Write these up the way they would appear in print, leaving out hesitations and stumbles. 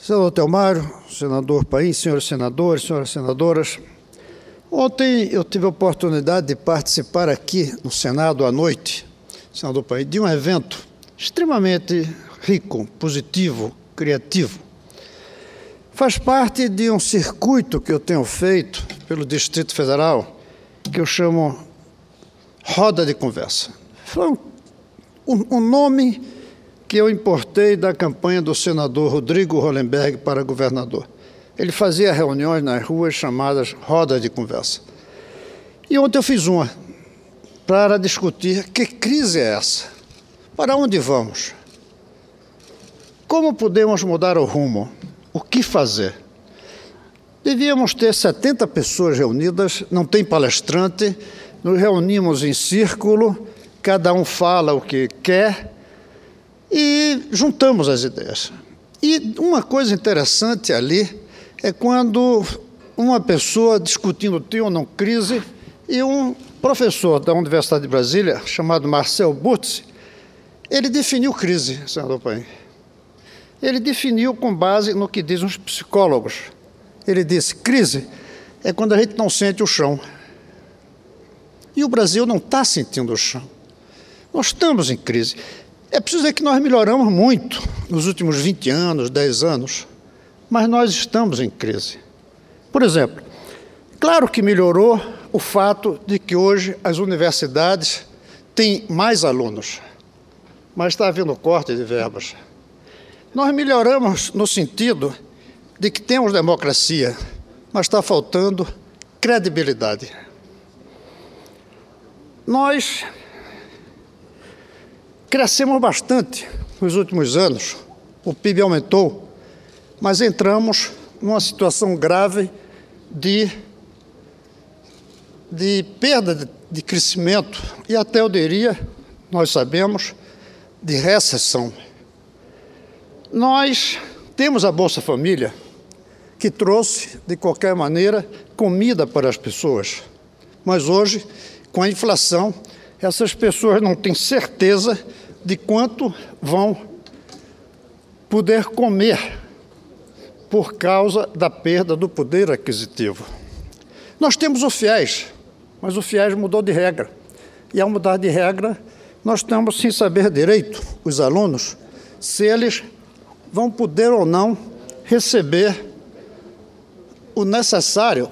Senador Telmário, senador Paim, senhores senadores, senhoras senadoras, ontem eu tive a oportunidade de participar aqui no Senado à noite, senador Paim, de um evento extremamente rico, positivo, criativo. Faz parte de um circuito que eu tenho feito pelo Distrito Federal, que eu chamo Roda de Conversa. Foi um nome que eu importei da campanha do senador Rodrigo Hollenberg para governador. Ele fazia reuniões nas ruas chamadas Roda de Conversa. E ontem eu fiz uma para discutir que crise é essa, para onde vamos, como podemos mudar o rumo, o que fazer. Devíamos ter 70 pessoas reunidas, não tem palestrante, nos reunimos em círculo, cada um fala o que quer, e juntamos as ideias. E uma coisa interessante ali é quando uma pessoa discutindo tem ou não crise e um professor da Universidade de Brasília, chamado Marcel Burtz, ele definiu crise, senador Paim. Ele definiu com base no que dizem os psicólogos. Ele disse, crise é quando a gente não sente o chão. E o Brasil não está sentindo o chão. Nós estamos em crise. É preciso dizer que nós melhoramos muito nos últimos 20 anos, 10 anos, mas nós estamos em crise. Por exemplo, claro que melhorou o fato de que hoje as universidades têm mais alunos, mas está havendo corte de verbas. Nós melhoramos no sentido de que temos democracia, mas está faltando credibilidade. Nós crescemos bastante nos últimos anos, o PIB aumentou, mas entramos numa situação grave de perda de crescimento e até, eu diria, nós sabemos, de recessão. Nós temos a Bolsa Família, que trouxe, de qualquer maneira, comida para as pessoas, mas hoje, com a inflação, essas pessoas não têm certeza de quanto vão poder comer por causa da perda do poder aquisitivo. Nós temos o FIES, mas o FIES mudou de regra. E ao mudar de regra, nós estamos sem saber direito, os alunos, se eles vão poder ou não receber o necessário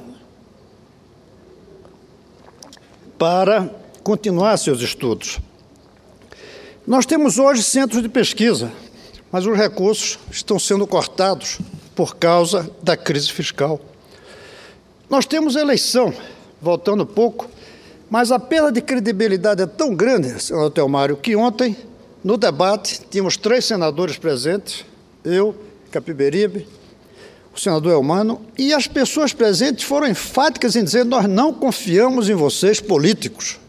para continuar seus estudos. Nós temos hoje centros de pesquisa, mas os recursos estão sendo cortados por causa da crise fiscal. Nós temos eleição, voltando pouco, mas a perda de credibilidade é tão grande, senador Telmário, que ontem, no debate, tínhamos 3 senadores presentes, eu, Capiberibe, o senador Elmano, e as pessoas presentes foram enfáticas em dizer: nós não confiamos em vocês, políticos.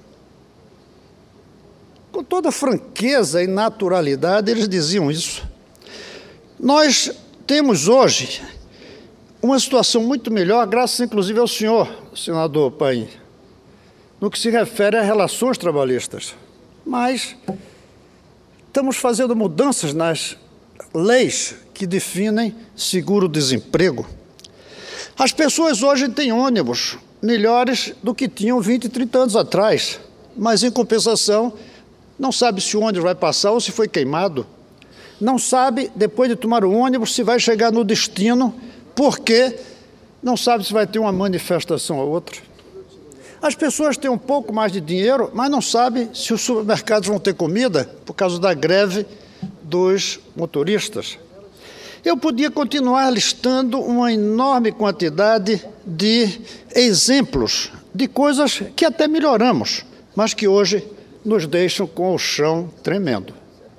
Com toda franqueza e naturalidade, eles diziam isso. Nós temos hoje uma situação muito melhor, graças inclusive ao senhor, senador Paim, no que se refere a relações trabalhistas. Mas estamos fazendo mudanças nas leis que definem seguro-desemprego. As pessoas hoje têm ônibus melhores do que tinham 20, 30 anos atrás, mas, em compensação, não sabe se o ônibus vai passar ou se foi queimado. Não sabe, depois de tomar o ônibus, se vai chegar no destino, porque não sabe se vai ter uma manifestação ou outra. As pessoas têm um pouco mais de dinheiro, mas não sabem se os supermercados vão ter comida por causa da greve dos motoristas. Eu podia continuar listando uma enorme quantidade de exemplos de coisas que até melhoramos, mas que hoje nos deixam com o chão tremendo.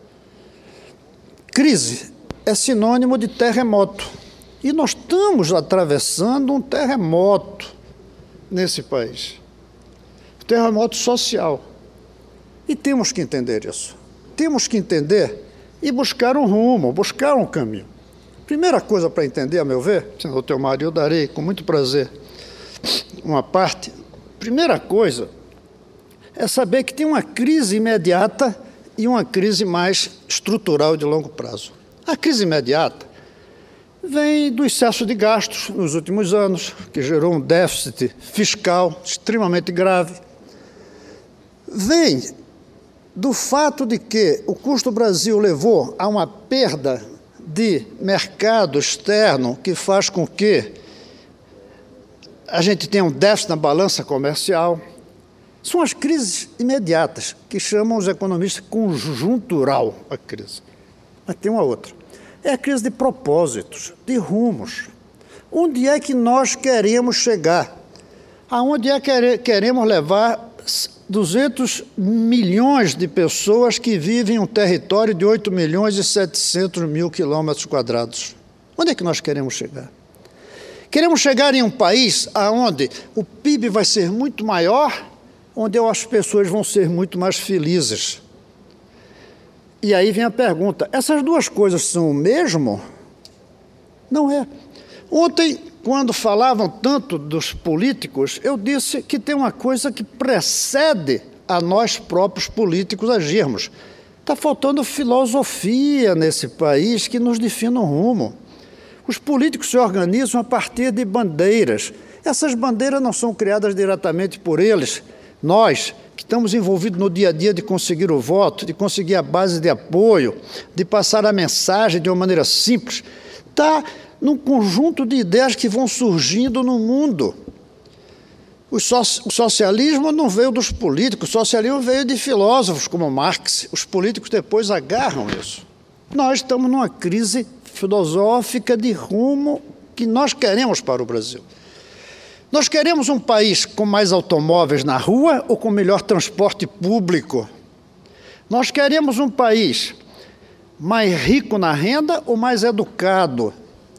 Crise é sinônimo de terremoto. E nós estamos atravessando um terremoto nesse país. Terremoto social. E temos que entender isso. Temos que entender e buscar um rumo, buscar um caminho. Primeira coisa para entender, a meu ver, senador Telmário, eu darei com muito prazer uma parte. Primeira coisa é saber que tem uma crise imediata e uma crise mais estrutural de longo prazo. A crise imediata vem do excesso de gastos nos últimos anos, que gerou um déficit fiscal extremamente grave. Vem do fato de que o custo Brasil levou a uma perda de mercado externo que faz com que a gente tenha um déficit na balança comercial. São as crises imediatas, que chamam os economistas conjuntural a crise. Mas tem uma outra. É a crise de propósitos, de rumos. Onde é que nós queremos chegar? Aonde é que queremos levar 200 milhões de pessoas que vivem em um território de 8 milhões e 700 mil quilômetros quadrados? Onde é que nós queremos chegar? Queremos chegar em um país onde o PIB vai ser muito maior, onde as pessoas vão ser muito mais felizes. E aí vem a pergunta, essas duas coisas são o mesmo? Não é. Ontem, quando falavam tanto dos políticos, eu disse que tem uma coisa que precede a nós próprios políticos agirmos. Está faltando filosofia nesse país que nos defina um rumo. Os políticos se organizam a partir de bandeiras. Essas bandeiras não são criadas diretamente por eles. Nós, que estamos envolvidos no dia a dia de conseguir o voto, de conseguir a base de apoio, de passar a mensagem de uma maneira simples, está num conjunto de ideias que vão surgindo no mundo. O socialismo não veio dos políticos, o socialismo veio de filósofos como Marx. Os políticos depois agarram isso. Nós estamos numa crise filosófica de rumo que nós queremos para o Brasil. Nós queremos um país com mais automóveis na rua ou com melhor transporte público? Nós queremos um país mais rico na renda ou mais educado?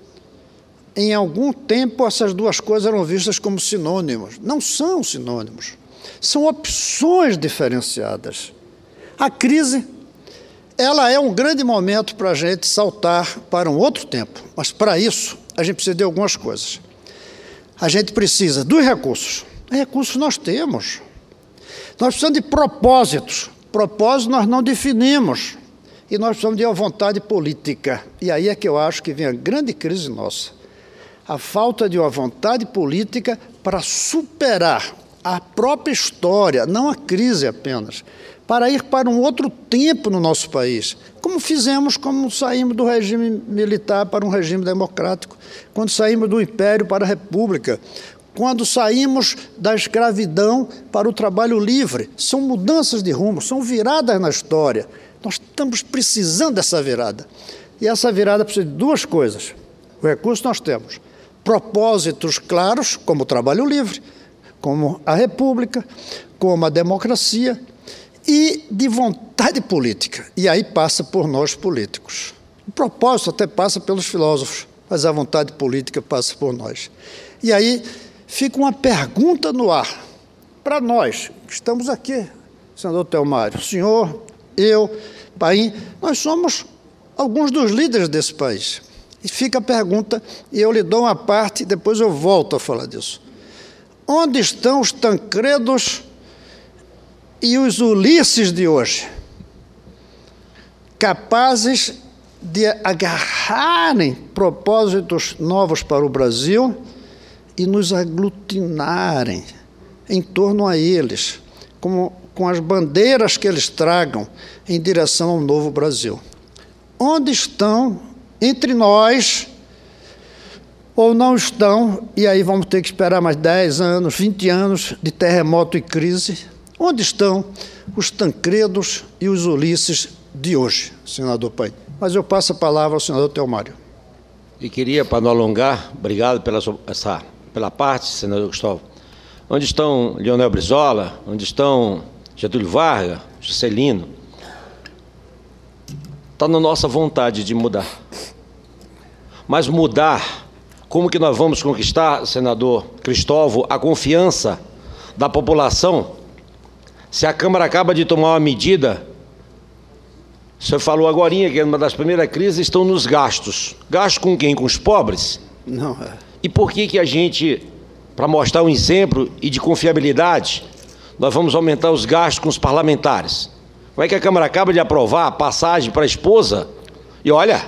Em algum tempo, essas duas coisas eram vistas como sinônimos. Não são sinônimos. São opções diferenciadas. A crise, ela é um grande momento para a gente saltar para um outro tempo. Mas, para isso, a gente precisa de algumas coisas. A gente precisa dos recursos. Recursos nós temos. Nós precisamos de propósitos. Propósitos nós não definimos. E nós precisamos de uma vontade política. E aí é que eu acho que vem a grande crise nossa. A falta de uma vontade política para superar a própria história, não a crise apenas, para ir para um outro tempo no nosso país, como fizemos quando saímos do regime militar para um regime democrático, quando saímos do império para a república, quando saímos da escravidão para o trabalho livre. São mudanças de rumo, são viradas na história. Nós estamos precisando dessa virada. E essa virada precisa de duas coisas. O recurso nós temos. Propósitos claros, como o trabalho livre, como a república, como a democracia, e de vontade política. E aí passa por nós políticos. O propósito até passa pelos filósofos, mas a vontade política passa por nós. E aí fica uma pergunta no ar para nós, que estamos aqui, senador Telmário, o senhor, eu, Paim, nós somos alguns dos líderes desse país. E fica a pergunta, e eu lhe dou uma parte, e depois eu volto a falar disso. Onde estão os Tancredos e os Ulisses de hoje? Capazes de agarrarem propósitos novos para o Brasil e nos aglutinarem em torno a eles, com as bandeiras que eles tragam em direção ao novo Brasil. Onde estão entre nós, ou não estão, e aí vamos ter que esperar mais 10 anos, 20 anos de terremoto e crise. Onde estão os Tancredos e os Ulisses de hoje, senador Paim? Mas eu passo a palavra ao senador Telmário. E queria, para não alongar, obrigado pela parte, senador Cristóvão. Onde estão Leonel Brizola? Onde estão Getúlio Vargas, Juscelino? Está na nossa vontade de mudar. Mas mudar, como que nós vamos conquistar, senador Cristóvão, a confiança da população, se a Câmara acaba de tomar uma medida? O senhor falou agorinha que uma das primeiras crises estão nos gastos. Gastos com quem? Com os pobres? Não é. E por que a gente, para mostrar um exemplo e de confiabilidade, nós vamos aumentar os gastos com os parlamentares? Como é que a Câmara acaba de aprovar a passagem para a esposa? E olha,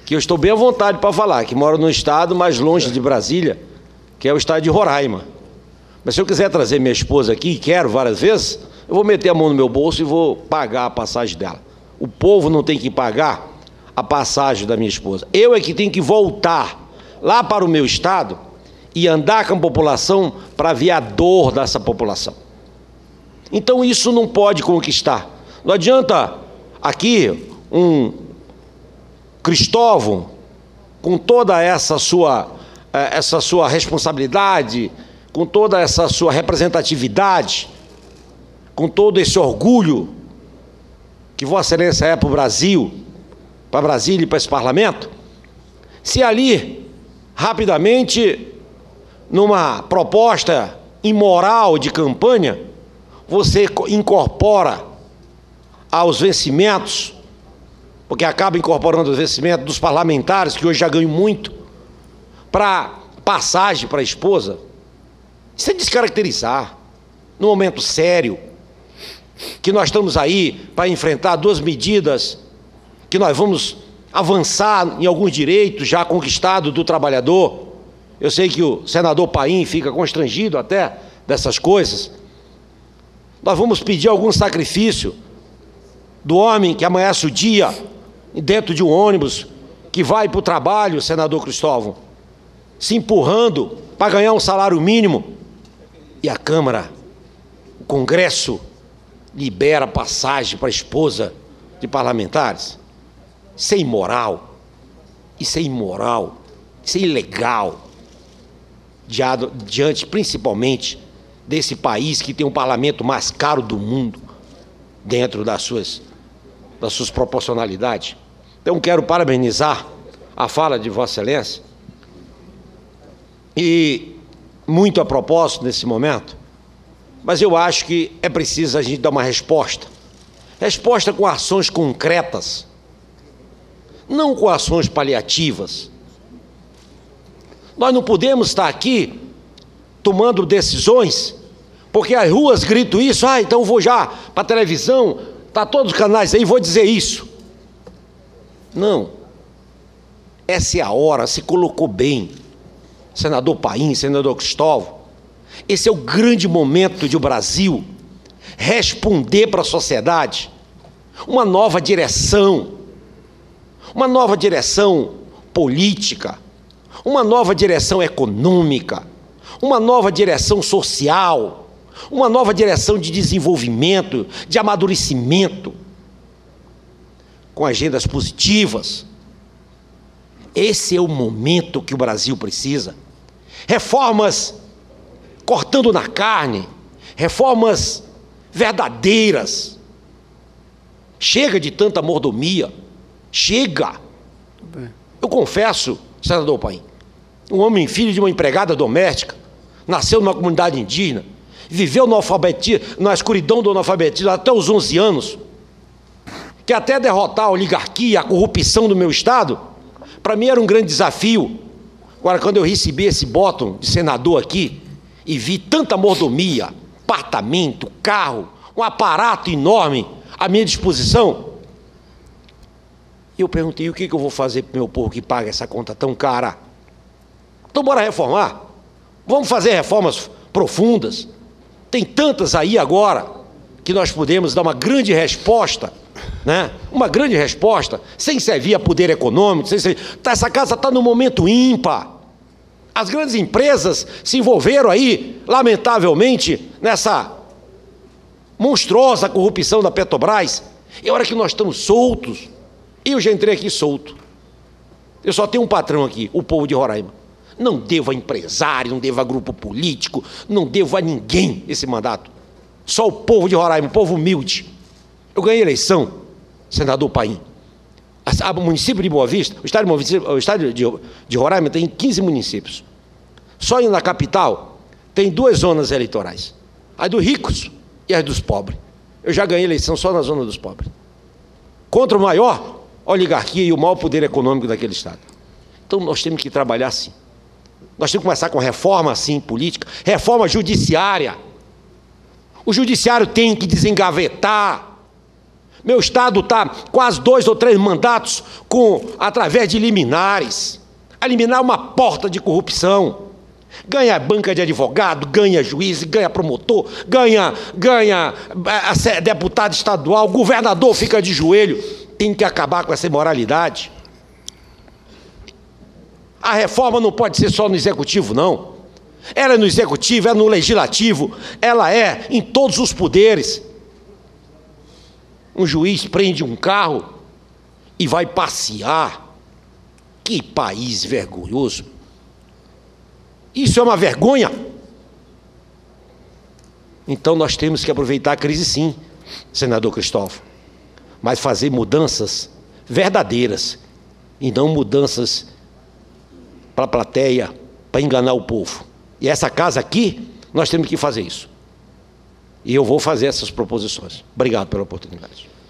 que eu estou bem à vontade para falar, que moro num estado mais longe de Brasília, que é o estado de Roraima. Mas se eu quiser trazer minha esposa aqui, e quero várias vezes, eu vou meter a mão no meu bolso e vou pagar a passagem dela. O povo não tem que pagar a passagem da minha esposa. Eu é que tenho que voltar lá para o meu estado e andar com a população para ver a dor dessa população. Então isso não pode conquistar. Não adianta aqui um Cristóvão, com toda essa sua responsabilidade, com toda essa sua representatividade, com todo esse orgulho que Vossa Excelência é para o Brasil, para Brasília e para esse parlamento, se ali, rapidamente, numa proposta imoral de campanha, você incorpora aos vencimentos, porque acaba incorporando os vencimentos dos parlamentares, que hoje já ganham muito, para passagem para a esposa, isso é descaracterizar, num momento sério, que nós estamos aí para enfrentar duas medidas, que nós vamos avançar em alguns direitos já conquistados do trabalhador. Eu sei que o senador Paim fica constrangido até dessas coisas. Nós vamos pedir algum sacrifício do homem que amanhece o dia dentro de um ônibus, que vai para o trabalho, senador Cristóvão, se empurrando para ganhar um salário mínimo, e a Câmara, o Congresso, libera passagem para a esposa de parlamentares. Isso é imoral, isso é ilegal, diante principalmente desse país que tem o parlamento mais caro do mundo, dentro das suas proporcionalidades. Então quero parabenizar a fala de Vossa Excelência, e muito a propósito nesse momento, mas eu acho que é preciso a gente dar uma resposta com ações concretas, não com ações paliativas. Nós não podemos estar aqui tomando decisões, porque as ruas gritam isso, então eu vou já para a televisão, está todos os canais aí, vou dizer isso. Não, essa é a hora, se colocou bem, senador Paim, senador Cristóvão, esse é o grande momento de o Brasil responder para a sociedade uma nova direção política, uma nova direção econômica, uma nova direção social, uma nova direção de desenvolvimento, de amadurecimento, com agendas positivas. Esse é o momento que o Brasil precisa. Reformas cortando na carne, reformas verdadeiras. Chega de tanta mordomia, chega. Eu confesso, senador Paim, um homem filho de uma empregada doméstica, nasceu numa comunidade indígena, viveu na escuridão do analfabetismo até os 11 anos, que até derrotar a oligarquia, a corrupção do meu estado, para mim era um grande desafio. Agora, quando eu recebi esse botão de senador aqui, e vi tanta mordomia, apartamento, carro, um aparato enorme à minha disposição, eu perguntei, o que eu vou fazer para o meu povo que paga essa conta tão cara? Então bora reformar, vamos fazer reformas profundas, tem tantas aí agora, que nós podemos dar uma grande resposta, né? Uma grande resposta, sem servir a poder econômico, essa casa está num momento ímpar. As grandes empresas se envolveram aí, lamentavelmente, nessa monstruosa corrupção da Petrobras. E a hora que nós estamos soltos, eu já entrei aqui solto. Eu só tenho um patrão aqui, o povo de Roraima. Não devo a empresário, não devo a grupo político, não devo a ninguém esse mandato. Só o povo de Roraima, o povo humilde. Eu ganhei eleição, senador Paim. O município de Boa Vista, o estado de Roraima tem 15 municípios. Só na capital tem 2 zonas eleitorais. As dos ricos e as dos pobres. Eu já ganhei eleição só na zona dos pobres. Contra o maior oligarquia e o maior poder econômico daquele estado. Então nós temos que trabalhar assim. Nós temos que começar com reforma assim, política, reforma judiciária. O judiciário tem que desengavetar, Meu Estado está quase 2 ou 3 mandatos através de liminares. A liminar é uma porta de corrupção. Ganha banca de advogado, ganha juiz, ganha promotor, ganha deputado estadual, governador fica de joelho. Tem que acabar com essa imoralidade. A reforma não pode ser só no executivo, não. Ela é no executivo, é no legislativo, ela é em todos os poderes. Um juiz prende um carro e vai passear. Que país vergonhoso! Isso é uma vergonha. Então nós temos que aproveitar a crise, sim, senador Cristóvão, mas fazer mudanças verdadeiras e não mudanças para a plateia, para enganar o povo. E essa casa aqui, nós temos que fazer isso. E eu vou fazer essas proposições. Obrigado pela oportunidade.